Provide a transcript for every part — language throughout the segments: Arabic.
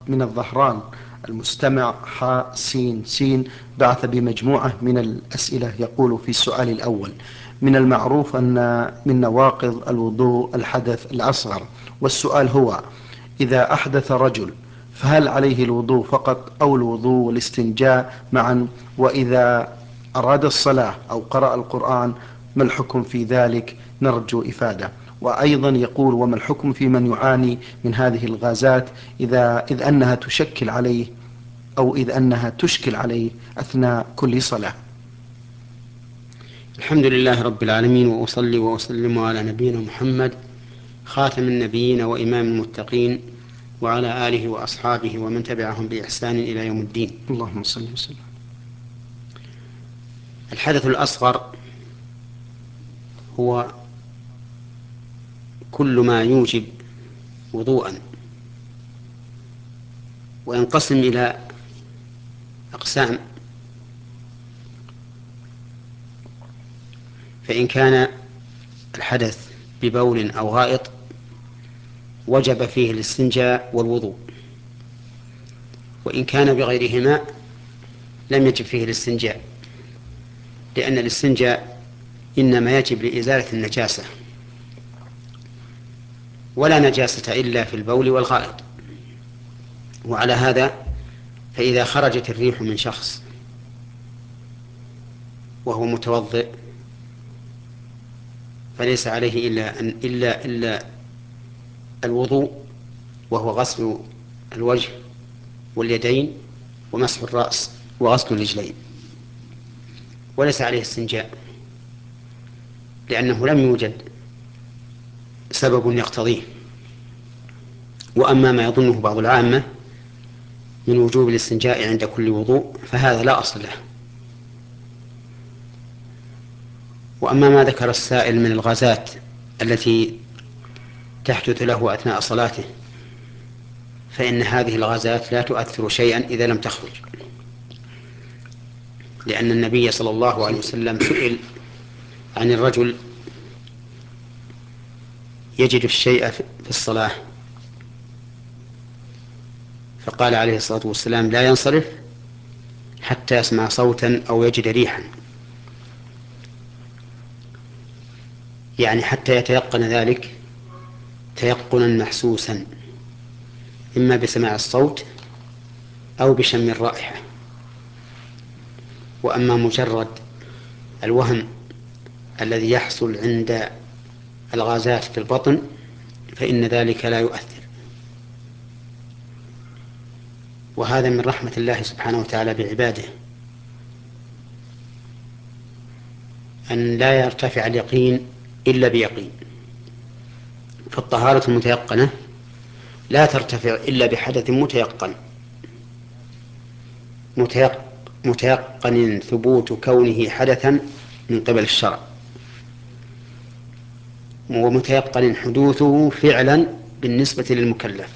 من الظهران. المستمع حاء سين سين بعث بمجموعة من الأسئلة. يقول في السؤال الأول: من المعروف أن من نواقض الوضوء الحدث الأصغر، والسؤال هو: إذا أحدث رجل فهل عليه الوضوء فقط أو الوضوء والاستنجاء معا؟ وإذا أراد الصلاة أو قرأ القرآن ما الحكم في ذلك؟ نرجو إفادة. وأيضا يقول: وما الحكم في من يعاني من هذه الغازات إذ أنها تشكل عليه أو إذ أنها تشكل عليه أثناء كل صلاة؟ الحمد لله رب العالمين، وأصلي وأسلم على نبينا محمد خاتم النبيين وإمام المتقين، وعلى آله وأصحابه ومن تبعهم بإحسان إلى يوم الدين. اللهم صل وسلم. الحدث الأصغر هو كل ما يوجب وضوءا، وينقسم إلى أقسام. فإن كان الحدث ببول أو غائط وجب فيه الاستنجاء والوضوء، وإن كان بغيرهما لم يجب فيه الاستنجاء، لأن الاستنجاء إنما يجب لإزالة النجاسة، ولا نجاسة إلا في البول والغائط. وعلى هذا فإذا خرجت الريح من شخص وهو متوضئ فليس عليه إلا الوضوء، وهو غسل الوجه واليدين ومسح الرأس وغسل الرجلين، وليس عليه استنجاء، لأنه لم يوجد سبب يقتضيه. وأما ما يظنه بعض العامة من وجوب الاستنجاء عند كل وضوء فهذا لا أصل له. وأما ما ذكر السائل من الغازات التي تحدث له أثناء صلاته، فإن هذه الغازات لا تؤثر شيئا إذا لم تخرج، لأن النبي صلى الله عليه وسلم سئل عن الرجل يجد الشيء في الصلاة، فقال عليه الصلاة والسلام: لا ينصرف حتى يسمع صوتا أو يجد ريحا، يعني حتى يتيقن ذلك تيقنا محسوسا، إما بسماع الصوت أو بشم الرائحة. وأما مجرد الوهم الذي يحصل عند الغازات في البطن فإن ذلك لا يؤثر. وهذا من رحمة الله سبحانه وتعالى بعباده، أن لا يرتفع اليقين إلا بيقين. فالطهارة المتيقنة لا ترتفع إلا بحدث متيقن ثبوت كونه حدثا من قبل الشرع، ومتيقن حدوثه فعلا بالنسبة للمكلف.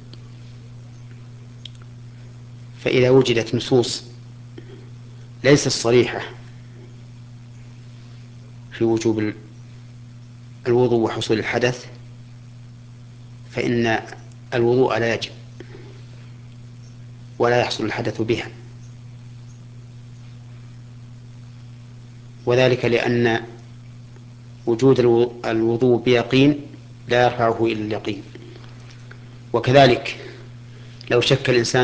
فإذا وجدت نصوص ليست صريحة في وجوب الوضوء وحصول الحدث فإن الوضوء لا يجب ولا يحصل الحدث بها، وذلك لأن وجود الوضوء بيقين لا يرفعه إلى اليقين. وكذلك لو شك الإنسان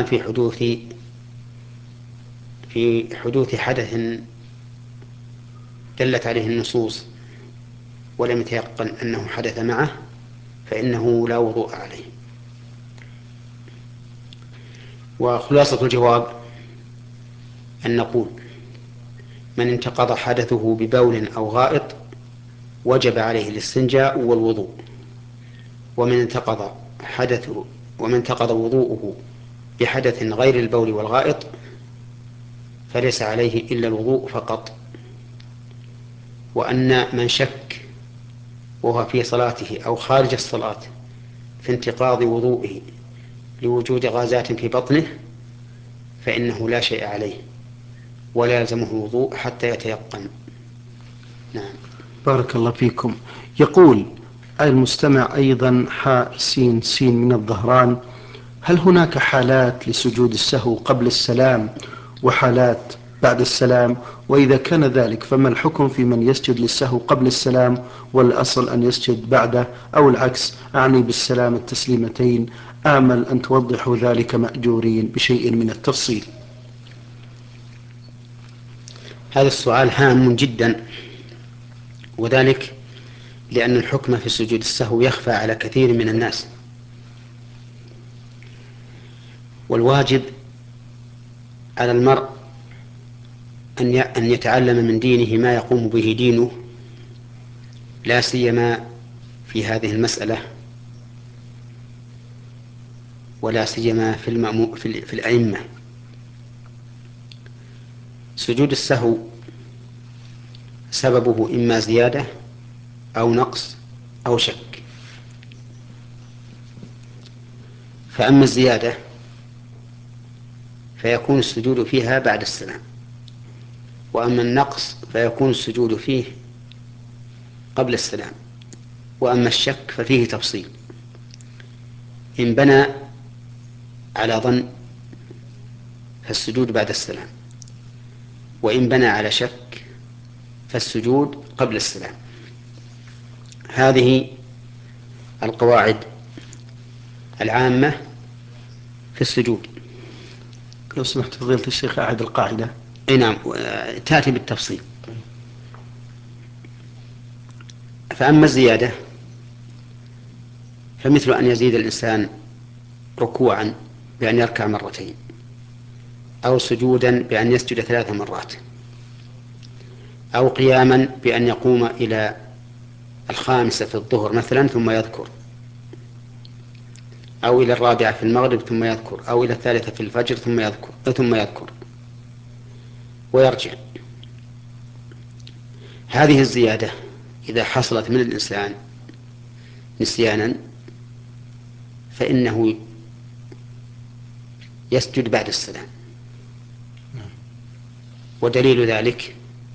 في حدوث حدث دلت عليه النصوص ولم يتيقن أنه حدث معه فإنه لا وضوء عليه. وخلاصة الجواب أن نقول: من انتقض حدثه ببول أو غائط وجب عليه الاستنجاء والوضوء، ومن انتقض وضوءه بحدث غير البول والغائط فليس عليه إلا الوضوء فقط. وأن من شك وهو في صلاته أو خارج الصلاة في انتقاض وضوئه لوجود غازات في بطنه فإنه لا شيء عليه ولا يلزمه الوضوء حتى يتيقن. نعم. بارك الله فيكم. يقول المستمع أيضا حاء سين سين من الظهران: هل هناك حالات لسجود السهو قبل السلام وحالات بعد السلام؟ وإذا كان ذلك فما الحكم في من يسجد للسهو قبل السلام والأصل أن يسجد بعده، أو العكس؟ أعني بالسلام التسليمتين. آمل أن توضحوا ذلك مأجورين بشيء من التفصيل. هذا السؤال هام جدا، وذلك لأن الحكم في سجود السهو يخفى على كثير من الناس، والواجب على المرء أن يتعلم من دينه ما يقوم به دينه، لا سيما في هذه المسألة، ولا سيما في الأئمة. سجود السهو سببه إما زيادة أو نقص أو شك. فأما الزيادة فيكون السجود فيها بعد السلام، وأما النقص فيكون السجود فيه قبل السلام، وأما الشك ففيه تفصيل. إن بنى على ظن فالسجود بعد السلام، وإن بنى على شك فالسجود قبل السلام. هذه القواعد العامة في السجود. لو سمحت فضيلة الشيخ أعد القاعدة. أي نعم، تأتي بالتفصيل. فأما الزيادة فمثل أن يزيد الإنسان ركوعا بأن يركع مرتين، أو سجودا بأن يسجد 3 مرات، أو قياما بأن يقوم إلى 5 في الظهر مثلا ثم يذكر، أو إلى 4 في المغرب ثم يذكر، أو إلى 3 في الفجر ثم يذكر ويرجع. هذه الزيادة إذا حصلت من الإنسان نسيانا فإنه يسجد بعد السلام. ودليل ذلك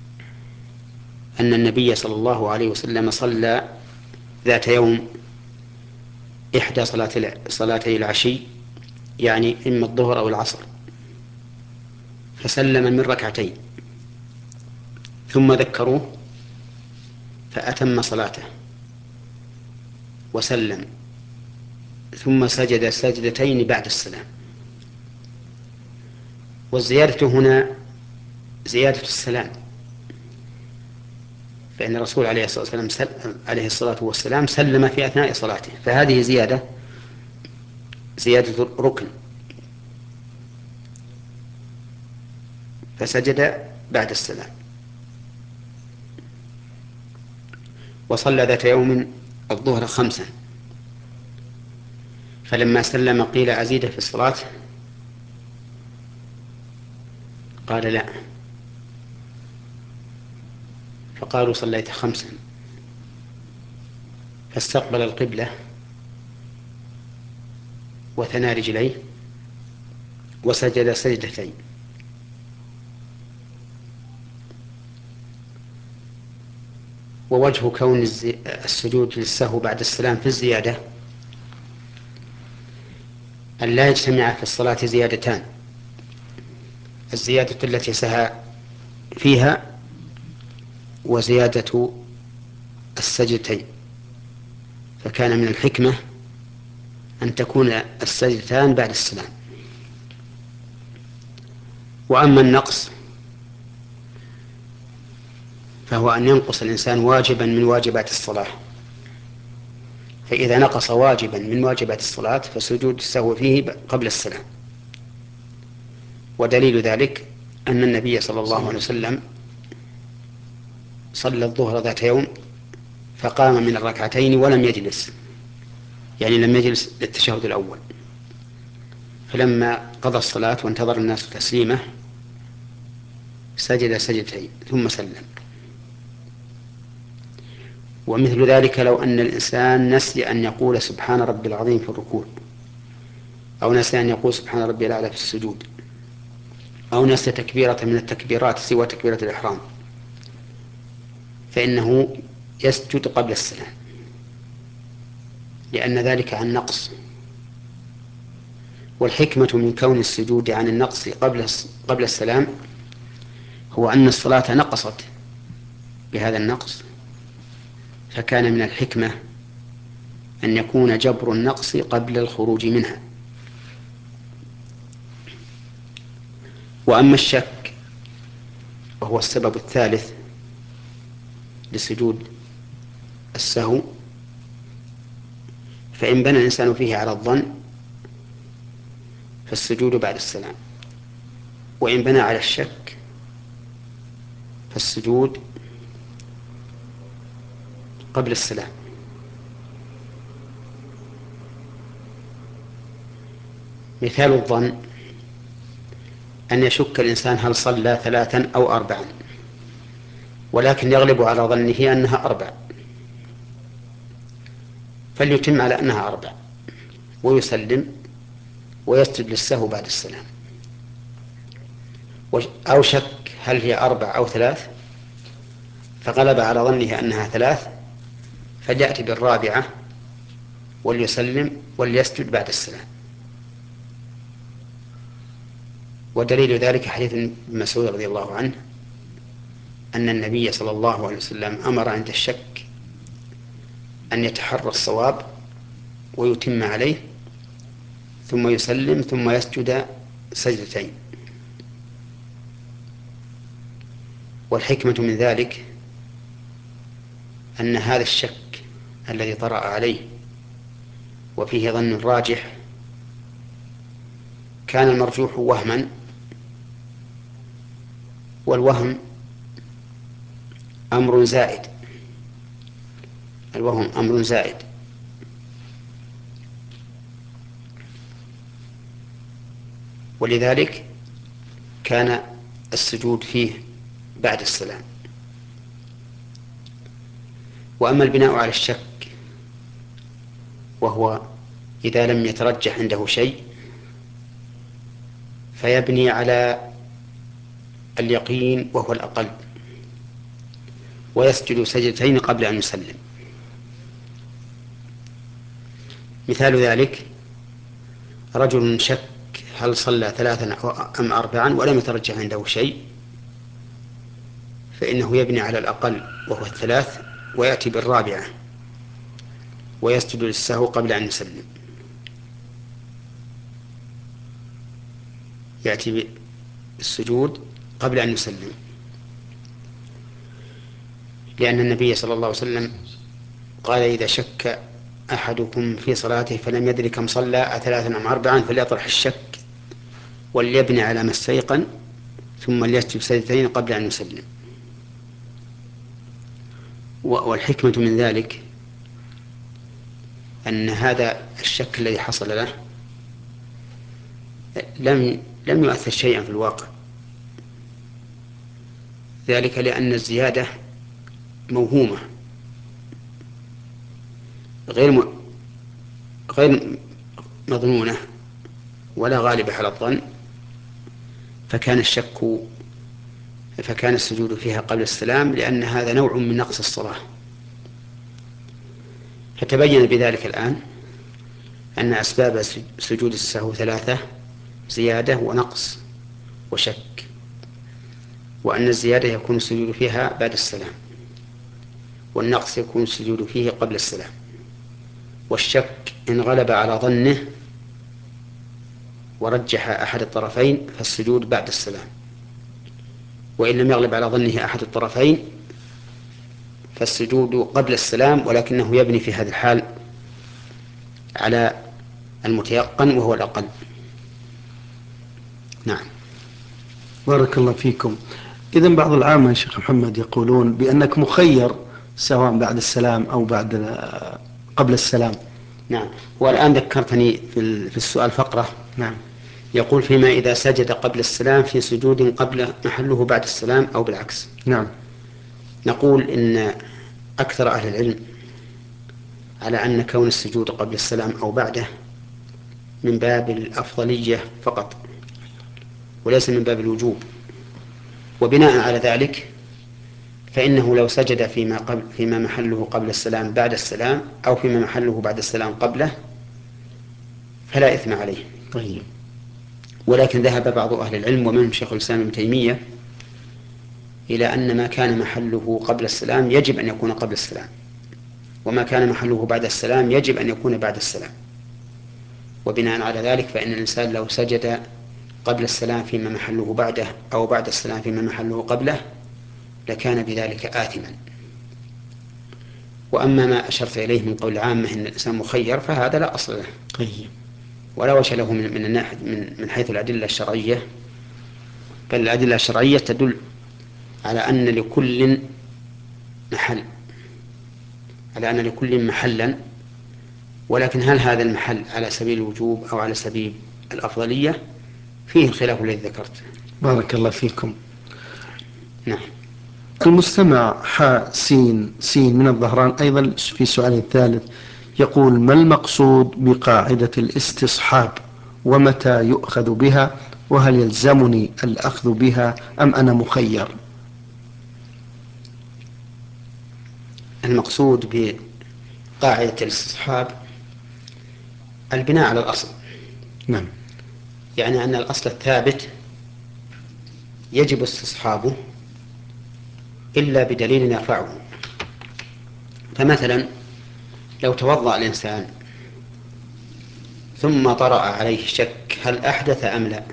أن النبي صلى الله عليه وسلم صلى ذات يوم إحدى صلاتي العشي، يعني إما الظهر أو العصر، فسلم من 2 ثم ذكروه فأتم صلاته وسلم، ثم سجد 2 بعد السلام. والزيادة هنا زيادة السلام، فإن الرسول عليه الصلاة والسلام سلم في أثناء صلاته، فهذه زيادة ركن، فسجد بعد السلام. وصلى ذات يوم الظهر 5، فلما سلم قيل أزيد في الصلاة؟ قال لا، فقالوا صليت 5، فاستقبل القبلة وثنى رجليه وسجد 2. ووجه كون السجود للسهو بعد السلام في الزيادة أن لا يجتمع في الصلاة زيادتان: الزيادة التي سهى فيها وزيادة 2. فكان من الحكمة أن تكون 2 بعد السلام. وأما النقص فهو أن ينقص الإنسان واجبا من واجبات الصلاة، فإذا نقص واجبا من واجبات الصلاة فسجود السهو فيه قبل السلام. ودليل ذلك أن النبي صلى الله عليه وسلم صلى الظهر ذات يوم فقام من 2 ولم يجلس، يعني لم يجلس للتشهد الأول، فلما قضى الصلاة وانتظر الناس تسليمه سجد 2 ثم سلم. ومثل ذلك لو أن الإنسان نسي أن يقول سبحان ربي العظيم في الركوع، أو نسي أن يقول سبحان ربي الأعلى في السجود، أو نسي تكبيرة من التكبيرات سوى تكبيرة الإحرام، فإنه يسجد قبل السلام، لأن ذلك عن نقص. والحكمة من كون السجود عن النقص قبل السلام هو أن الصلاة نقصت بهذا النقص، فكان من الحكمة أن يكون جبر النقص قبل الخروج منها. وأما الشك وهو السبب الثالث لسجود السهو، فإن بنى الإنسان فيه على الظن فالسجود بعد السلام، وإن بنى على الشك فالسجود قبل السلام. مثال الظن أن يشك الإنسان هل صلى 3 أو 4، ولكن يغلب على ظنه أنها 4، فليتم على أنها 4 ويسلم ويسجد للسهو بعد السلام. أو شك هل هي 4 أو 3، فغلب على ظنه أنها 3، فليأتي بالرابعة وليسلم وليسجد بعد السلام. ودليل ذلك حديث ابن مسعود رضي الله عنه أن النبي صلى الله عليه وسلم أمر عند الشك أن يتحرى الصواب ويتم عليه ثم يسلم ثم يسجد سجدتين. والحكمة من ذلك أن هذا الشك الذي طرأ عليه وفيه ظن راجح كان المرجوح وهما، والوهم أمر زائد، الوهم أمر زائد. ولذلك كان السجود فيه بعد السلام. وأما البناء على الشك وهو إذا لم يترجح عنده شيء فيبني على اليقين وهو الأقل ويسجد سجدتين قبل أن يسلم. مثال ذلك رجل شك هل صلى 3 أم 4 ولم يترجح عنده شيء، فإنه يبني على الأقل وهو 3 ويأتي بالرابعة ويسجد للسهو قبل أن يسلم. يأتي بالسجود قبل أن يسلم، لأن النبي صلى الله عليه وسلم قال إذا شك أحدكم في صلاته فلم يدري كم صلى 3 أم 4 فليطرح الشك وليبني على ما استيقن ثم ليسجد سجدتين قبل أن يسلم. والحكمة من ذلك أن هذا الشك الذي حصل له لم يؤثر شيئا في الواقع، ذلك لأن الزيادة موهومة غير مضمونة ولا غالبة على الظن، فكان السجود فيها قبل السلام، لأن هذا نوع من نقص الصلاة. فتبين بذلك الآن أن أسباب سجود السهو 3: زيادة ونقص وشك، وأن الزيادة يكون السجود فيها بعد السلام، والنقص يكون السجود فيه قبل السلام، والشك إن غلب على ظنه ورجح أحد الطرفين فالسجود بعد السلام، وإن لم يغلب على ظنه أحد الطرفين فالسجود قبل السلام، ولكنه يبني في هذا الحال على المتيقن وهو الأقل. نعم. بارك الله فيكم. إذن بعض العامة يا شيخ محمد يقولون بأنك مخير سواء بعد السلام أو قبل السلام. نعم. والآن ذكرتني في السؤال فقرة. نعم. يقول فيما إذا سجد قبل السلام في سجود قبل محله بعد السلام أو بالعكس. نعم. نقول إن أكثر أهل العلم على أن كون السجود قبل السلام أو بعده من باب الأفضلية فقط وليس من باب الوجوب. وبناء على ذلك فإنه لو سجد فيما محله قبل السلام بعد السلام أو فيما محله بعد السلام قبله فلا إثم عليه. طيب. ولكن ذهب بعض أهل العلم ومنهم شيخ الإسلام ابن تيمية إلى أن ما كان محله قبل السلام يجب أن يكون قبل السلام، وما كان محله بعد السلام يجب أن يكون بعد السلام. وبناء على ذلك فإن الإنسان لو سجد قبل السلام فيما محله بعده أو بعد السلام فيما محله قبله لكان بذلك آثما. وأما ما أشرت إليه من قول العامة إن الإنسان مخير فهذا لا أصل له. طيب. ولا وجه له من حيث الأدلة الشرعية، بل الأدلة الشرعية تدل على أن لكل محلا، ولكن هل هذا المحل على سبيل الوجوب أو على سبيل الأفضلية فيه الخلاف الذي ذكرته. بارك الله فيكم. نعم. المستمع سين من الظهران أيضا في سؤال الثالث يقول: ما المقصود بقاعدة الاستصحاب، ومتى يؤخذ بها، وهل يلزمني الأخذ بها أم أنا مخير؟ المقصود بقاعدة الاستصحاب البناء على الأصل. نعم. يعني أن الأصل الثابت يجب استصحابه إلا بدليل يرفعه. فمثلا لو توضأ الإنسان ثم طرأ عليه شك هل أحدث أم لا،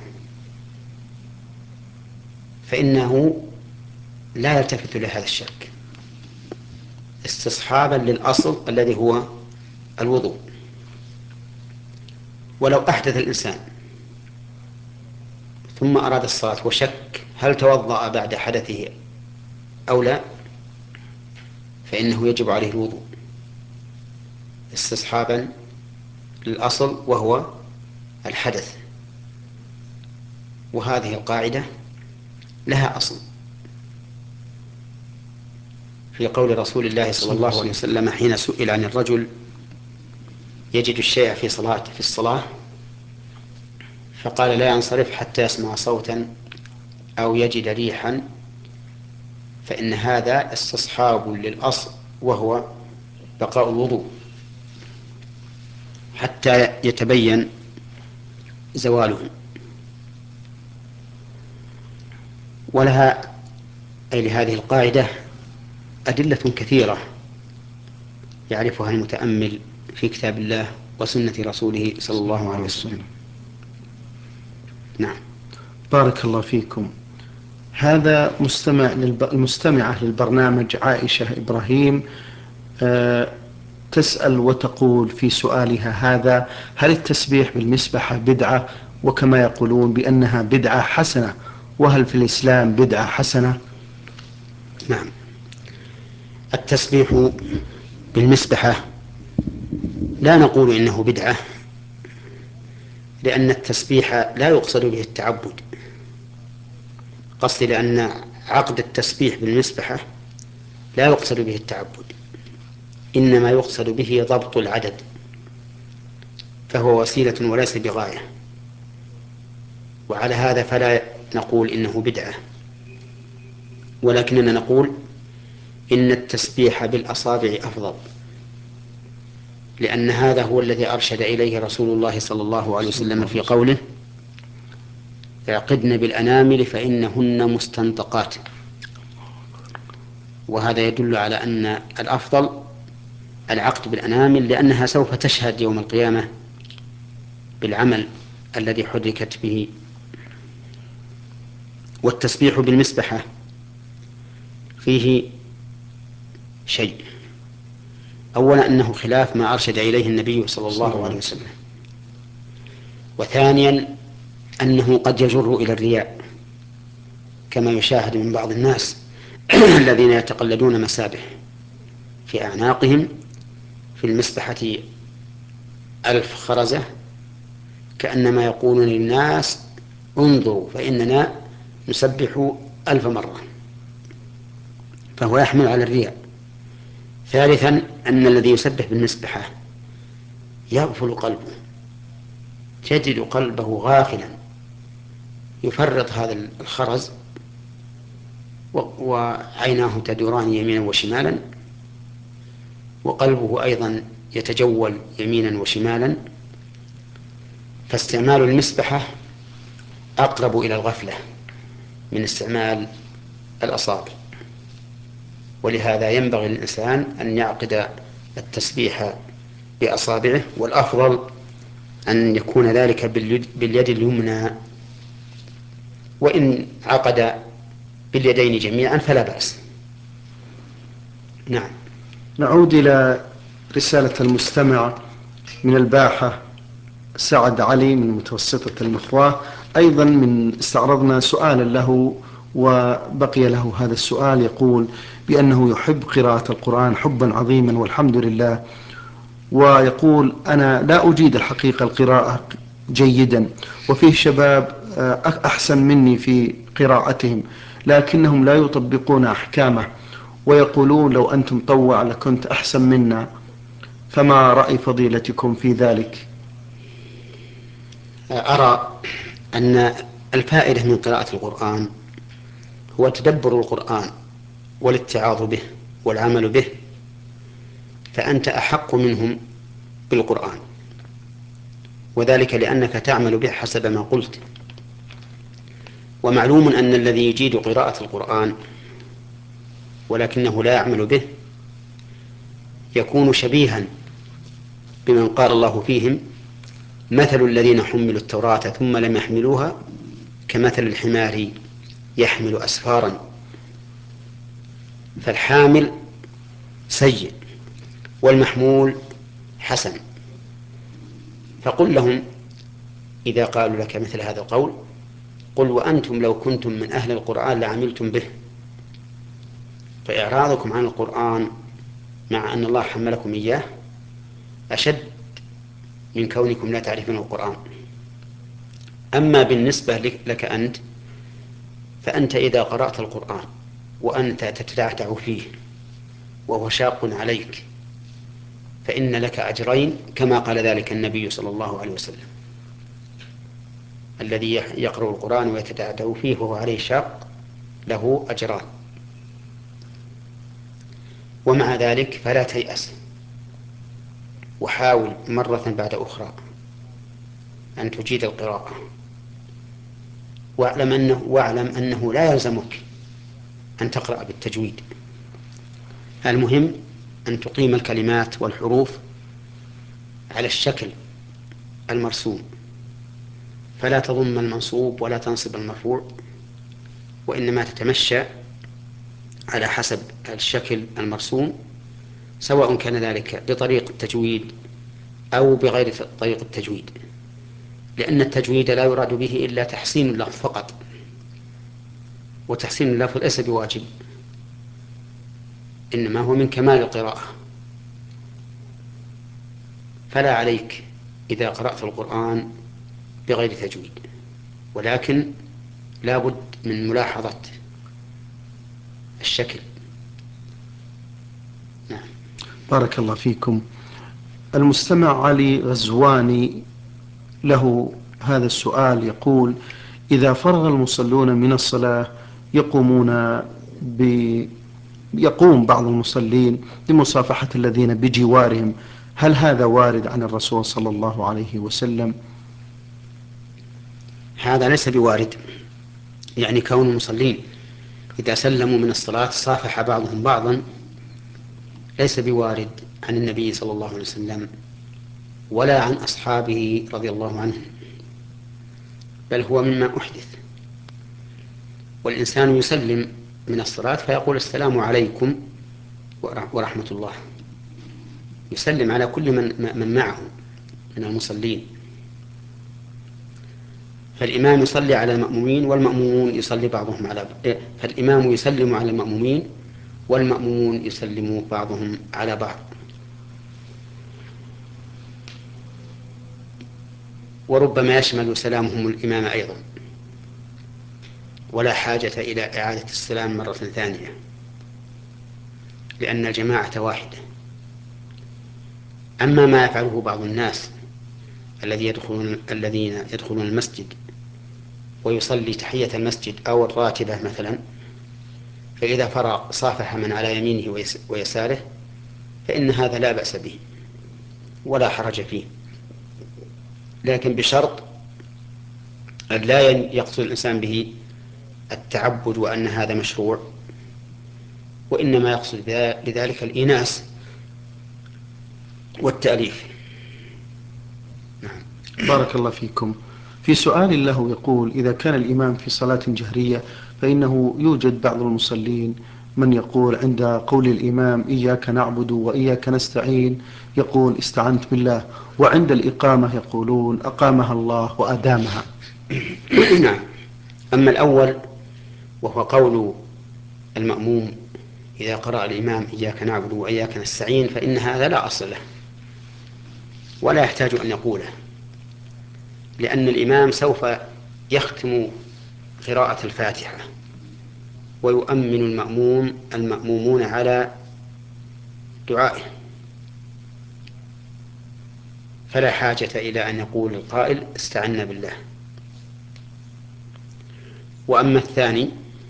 فإنه لا يلتفت لهذا الشك استصحابا للأصل الذي هو الوضوء. ولو أحدث الإنسان ثم أراد الصلاة وشك هل توضأ بعد حدثه أو لا، فإنه يجب عليه الوضوء استصحابا للأصل وهو الحدث. وهذه القاعدة لها أصل في قول رسول الله صلى الله عليه وسلم حين سئل عن الرجل يجد الشيء في الصلاة فقال: لا ينصرف حتى يسمع صوتا أو يجد ريحا، فإن هذا استصحاب للأصل وهو بقاء الوضوء حتى يتبين زواله. ولها أي لهذه القاعدة أدلة كثيرة يعرفها المتأمل في كتاب الله وسنة رسوله صلى الله عليه وسلم. نعم. بارك الله فيكم. هذا المستمعة للبرنامج عائشة إبراهيم تسأل وتقول في سؤالها هذا: هل التسبيح بالمسبحة بدعة، وكما يقولون بأنها بدعة حسنة، وهل في الإسلام بدعة حسنة؟ نعم. التسبيح بالمسبحة لا نقول إنه بدعة، لأن التسبيح لا يقصد به التعبد. قصدي لأن عقد التسبيح بالمسبحة لا يقصد به التعبد، إنما يقصد به ضبط العدد، فهو وسيلة وليس بغاية. وعلى هذا فلا نقول إنه بدعة، ولكننا نقول إن التسبيح بالأصابع أفضل، لأن هذا هو الذي أرشد إليه رسول الله صلى الله عليه وسلم في قوله: اعقدن بالأنامل فإنهن مستنطقات. وهذا يدل على أن الأفضل العقد بالأنامل، لأنها سوف تشهد يوم القيامة بالعمل الذي حركت به. والتسبيح بالمسبحة فيه شيء: أولا أنه خلاف ما أرشد إليه النبي صلى الله عليه وسلم، وثانيا أنه قد يجر إلى الرياء كما يشاهد من بعض الناس الذين يتقلدون مسابح في أعناقهم في المسبحة 1000 خرزة، كأنما يقولون للناس: انظروا فإننا نسبح 1000 مرة، فهو يحمل على الرياء. ثالثا أن الذي يسبح بالمسبحة يغفل قلبه، تجد قلبه غافلا، يفرط هذا الخرز وعيناه تدوران يمينا وشمالا، وقلبه أيضا يتجول يمينا وشمالا، فاستعمال المسبحة أقرب إلى الغفلة من استعمال الأصابع، ولهذا ينبغي للإنسان أن يعقد التسبيح بأصابعه، والأفضل أن يكون ذلك باليد اليمنى، وإن عقد باليدين جميعا فلا بأس. نعم. نعود إلى رسالة المستمع من الباحة سعد علي من متوسطة المخواة. أيضا من استعرضنا سؤالا له وبقي له هذا السؤال، يقول بأنه يحب قراءة القرآن حبا عظيما والحمد لله، ويقول أنا لا أجيد الحقيقة القراءة جيدا، وفيه شباب أحسن مني في قراءتهم لكنهم لا يطبقون أحكامه، ويقولون لو أنتم طوع لكنت أحسن منا، فما رأي فضيلتكم في ذلك؟ أرى أن الفائدة من قراءة القرآن هو تدبر القرآن والاتعاظ به والعمل به، فأنت أحق منهم بالقرآن، وذلك لأنك تعمل به حسب ما قلت. ومعلوم أن الذي يجيد قراءة القرآن ولكنه لا يعمل به يكون شبيها بمن قال الله فيهم مثل الذين حملوا التوراة ثم لم يحملوها كمثل الحمار يحمل أسفارا. فالحامل سيء والمحمول حسن. فقل لهم إذا قالوا لك مثل هذا القول قل وأنتم لو كنتم من أهل القرآن لعملتم به. فإعراضكم عن القرآن مع أن الله حملكم إياه أشد من كونكم لا تعرفون القرآن. أما بالنسبة لك أنت، فأنت إذا قرأت القرآن وأنت تتعتع فيه وهو شاق عليك فإن لك أجرين كما قال ذلك النبي صلى الله عليه وسلم: الذي يقرأ القرآن ويتتعتع فيه وهو عليه شاق له أجران. ومع ذلك فلا تيأس، وحاول مرة بعد أخرى أن تجيد القراءة، واعلم أنه لا يلزمك أن تقرأ بالتجويد. المهم أن تقيم الكلمات والحروف على الشكل المرسوم، فلا تضم المنصوب ولا تنصب المرفوع، وإنما تتمشى على حسب الشكل المرسوم، سواء كان ذلك بطريق التجويد أو بغير طريق التجويد، لأن التجويد لا يراد به إلا تحسين اللفظ فقط، وتحسين اللفظ ليس بواجب، إنما هو من كمال القراءة. فلا عليك إذا قرأت القرآن بغير تجويد، ولكن لا بد من ملاحظة الشكل. نعم. بارك الله فيكم. المستمع علي غزواني له هذا السؤال، يقول إذا فرغ المصلون من الصلاة يقوم بعض المصلين بمصافحة الذين بجوارهم، هل هذا وارد عن الرسول صلى الله عليه وسلم؟ هذا ليس بوارد، يعني كون المصلين إذا سلموا من الصلاة صافح بعضهم بعضا ليس بوارد عن النبي صلى الله عليه وسلم ولا عن أصحابه رضي الله عنهم، بل هو مما أحدث. والإنسان يسلم من الصلاة فيقول السلام عليكم ورحمة الله، يسلم على كل من معه من المصلين. فالإمام يصلي على المأمومين والمأمومون يصلي بعضهم على فالإمام يسلم على المأمومين والمأمومون يسلم بعضهم على بعض. وربما يشمل سلامهم الإمام أيضا، ولا حاجة إلى إعادة السلام مرة ثانية، لأن الجماعة واحدة. أما ما يفعله بعض الناس الذين يدخلون المسجد ويصلي تحية المسجد أو الراتبة مثلا، فإذا فرغ صافح من على يمينه ويساره، فإن هذا لا بأس به ولا حرج فيه. لكن بشرط أن لا يقصد الإنسان به التعبد وأن هذا مشروع، وإنما يقصد بذلك الإيناس والتأليف. بارك الله فيكم. في سؤال له يقول: إذا كان الإمام في صلاة جهرية فإنه يوجد بعض المصلين من يقول عند قول الإمام إياك نعبد وإياك نستعين يقول استعنت بالله، وعند الإقامة يقولون أقامها الله وأدامها. نعم. أما الأول وهو قول المأموم إذا قرأ الإمام إياك نعبد وإياك نستعين فإن هذا لا أصل له ولا يحتاج أن يقوله، لأن الإمام سوف يختم قراءة الفاتحة ويؤمن المأمومون على دعائه، فلا حاجة إلى أن يقول القائل استعنا بالله. وأما الثاني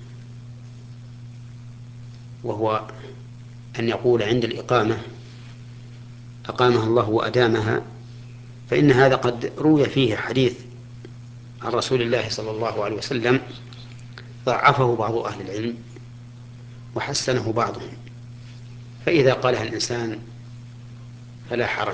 وهو أن يقول عند الإقامة أقامها الله وأدامها، فإن هذا قد روي فيه حديث عن رسول الله صلى الله عليه وسلم ضعفه بعض أهل العلم وحسنه بعضهم، فإذا قالها الإنسان فلا حرج،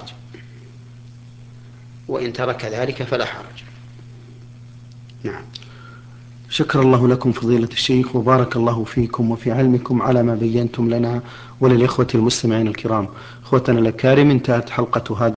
وإن ترك ذلك فلا حرج. نعم. شكر الله لكم فضيلة الشيخ، وبارك الله فيكم وفي علمكم على ما بينتم لنا وللإخوة المستمعين الكرام. إخوتنا الأكارم، انتهت حلقة هذا